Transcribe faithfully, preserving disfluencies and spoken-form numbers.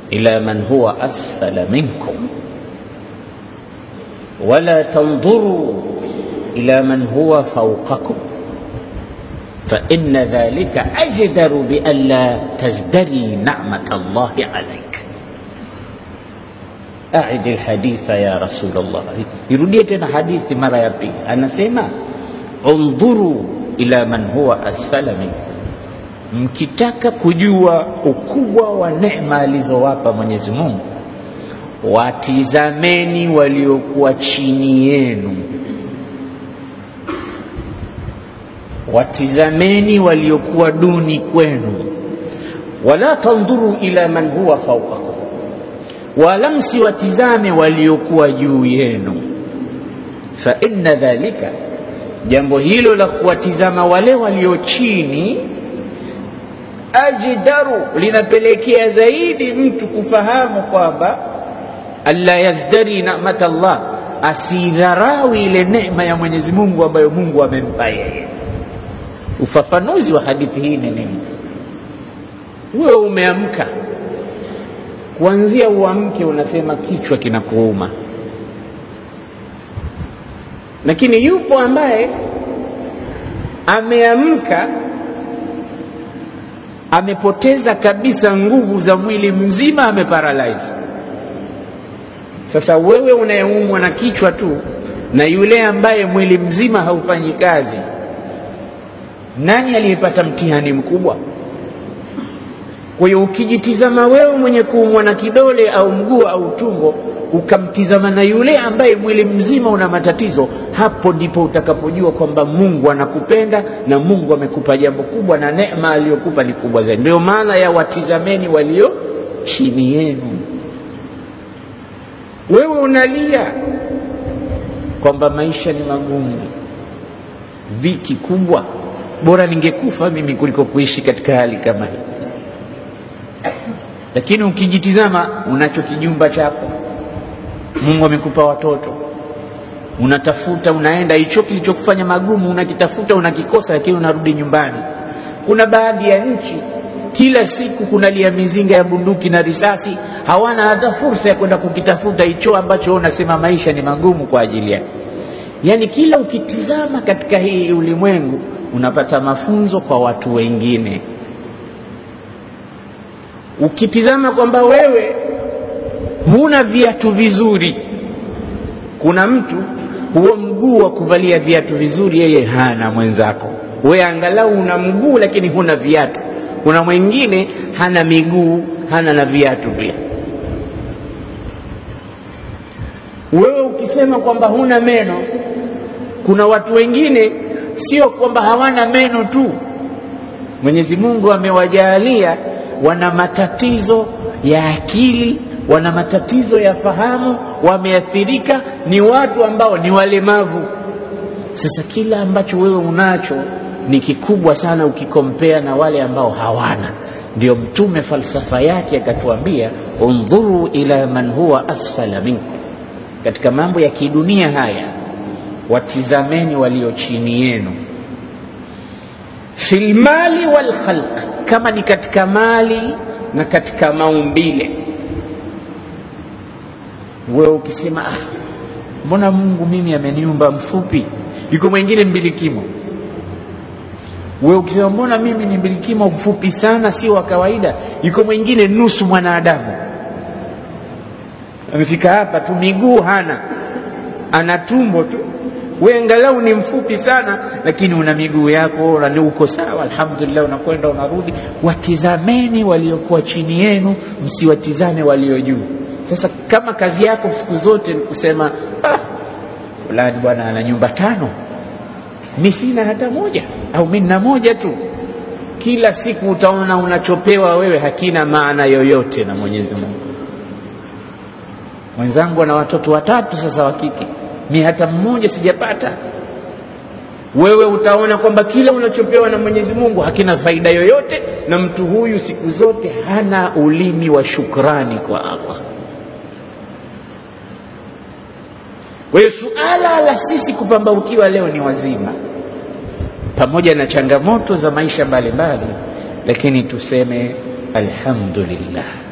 ila man huwa asfala minkum wala tanzuru ila man huwa fawqakum fa inna dhalika ajdaru bi an la tazdari ni'mat Allahi alayk. Aidi alhaditha ya Rasulullah. Irudie tena hadithi mara ya pili. Anasema undhuru ila man huwa asfala minkum, mkitaka kujua ukubwa wa neema alizowapa Mwenyezi Mungu, watizameni waliokuwa chini yenu, watizameni waliokuwa duni kwenu. Wala tanduru ila man huwa fawqakum, wala msiwatizame waliokuwa juu yenu. Fa inna dhalika, jambo hilo la kuwatizama wale walio chini, ajdaru, linapelekea zaidi mtu kufahamu kwamba alla yazdari ni'mat Allah, asidharawi ile neema ya Mwenyezi Mungu ambayo Mungu amempa yeye. Ufafanuzi wa hadithi hii ni nini? Wewe umeamka, kuanzia uamke unasema kichwa kinakuuma, lakini yupo ambaye ameamka amepoteza kabisa nguvu za mwili mzima, ameparalyze. Sasa wewe unayeumwa na kichwa tu na yule ambaye mwili mzima haufanyi kazi, nani aliyepata mtihani mkubwa? Kwa hiyo ukijitizama wewe mwenye kuumwa na kidole au mguu au tumbo, ukamtizama na yule ambaye mwili mzima una matatizo, hapo ndipo utakapojua kwamba Mungu anakupenda na Mungu amekupa jambo kubwa na neema aliyokupa ni kubwa zaidi. Ndio maana ya watizameni walio chini yenu. Wewe unalia kwamba maisha ni magumu, dhiki kubwa, bora ningekufa mimi kuliko kuishi katika hali kama hii. Lakini ukijitizama, unacho kijumba chako, Mungu amekupa watoto, unatafuta, unaenda, hicho kilichokufanya magumu unakitafuta, unakikosa, lakini unarudi nyumbani. Kuna baadhi ya nchi kila siku kunalia mizinga ya bunduki na risasi, hawana hata fursa ya kwenda kukitafuta hicho ambacho unasema maisha ni magumu kwa ajili yake. Yani kila ukitizama katika hii ulimwengu unapata mafunzo kwa watu wengine. Ukitizama kwamba wewe huna viatu vizuri, kuna mtu huo mguu wa kuvalia viatu vizuri yeye hana, mwenzako wewe angalau una mguu lakini huna viatu. Kuna mwingine hana miguu, hana na viatu pia. Wewe ukisema kwamba huna meno, kuna watu wengine sio kwamba hawana meno tu, Mwenyezi Mungu amewajalia wana matatizo ya akili, wana matatizo ya fahamu, wameathirika, ni watu ambao ni walemavu. Sasa kila ambacho wewe unacho ni kikubwa sana ukikompea na wale ambao hawana. Ndio Mtume falsafa yake akatuambia undhuru ila man huwa asfala minkum. Katika mambo ya kidunia haya, watizameni walio chini yenu. Fil mali wal khalq, kama ni katika mali na katika maumbile. Wewe ukisema ah, mbona Mungu mimi ameniumba mfupi, yuko mwingine mbilikimo. Wewe ukisema mbona mimi ni mbilikimo mfupi sana, si wa kawaida, yuko mwingine nusu mwanadamu. Amefika hapa tu, miguu hana, ana tumbo tu. Wewe angalau ni mfupi sana, lakini una miguu yako na uko sawa, alhamdulillah, unakwenda unarudi. Watizameni waliokuwa chini yenu, msiwatizame walio juu. Sasa kama kazi yako siku zote ni kusema ah, fulani bwana ana nyumba tano, mimi sina hata moja, au mimi na moja tu, kila siku utaona unachopewa wewe hakina maana yoyote na Mwenyezi Mungu. Mwenzangu ana watoto watatu sasa wa kike, mimi hata mmoja sijapata. Wewe utaona kwamba kila unachopewa na Mwenyezi Mungu hakina faida yoyote, na mtu huyu siku zote hana ulimi wa shukrani kwa Allah. Kwa hiyo suala la sisi kupambaukiwa leo ni wazima, pamoja na changamoto za maisha mbalimbali, lakini tuseme alhamdulillah.